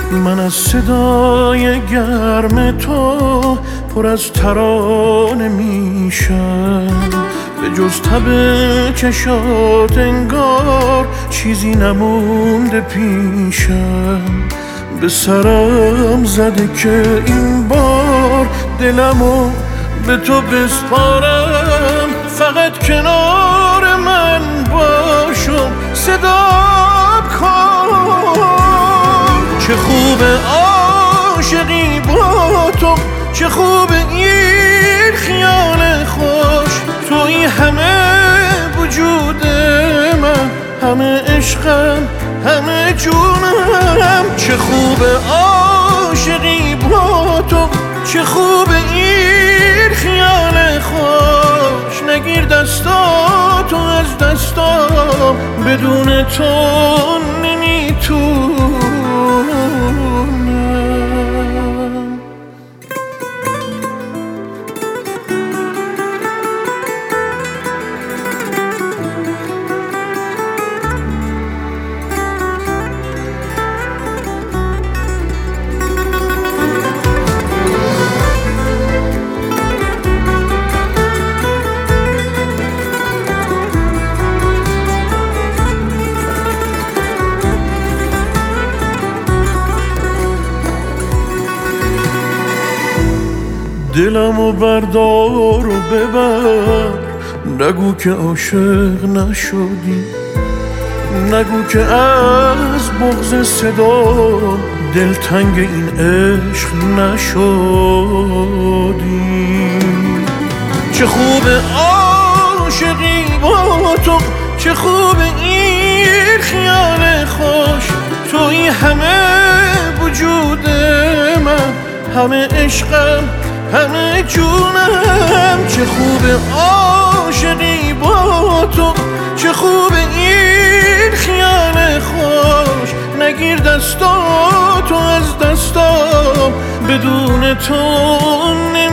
من از صدای گرم تو پر از ترانه میشم، به جز تب چشات انگار چیزی نمونده پیشم. به سرم زده که این بار دلمو به تو بسپارم، فقط کنار من باشم صدا کن. چه خوبه عاشقی با تو، چه خوبه این خیال خوش، توی همه وجود من، همه عشقم، همه جونم. چه خوبه عاشقی با تو، چه خوبه این خیال خوش، نگیر دستاتو از دستام، بدون تو نمیتونم. دلمو بردار و ببر، نگو که عاشق نشدی، نگو که از بغض صدا دلتنگ این عشق نشدی. چه خوبه عاشقی با تو، چه خوبه این خیال خوش، توی همه وجود من، همه عشقم، همه جونم. چه خوبه عاشقی با تو، چه خوبه این خیال خوش، نگیر دستاتو از دستام، بدون تو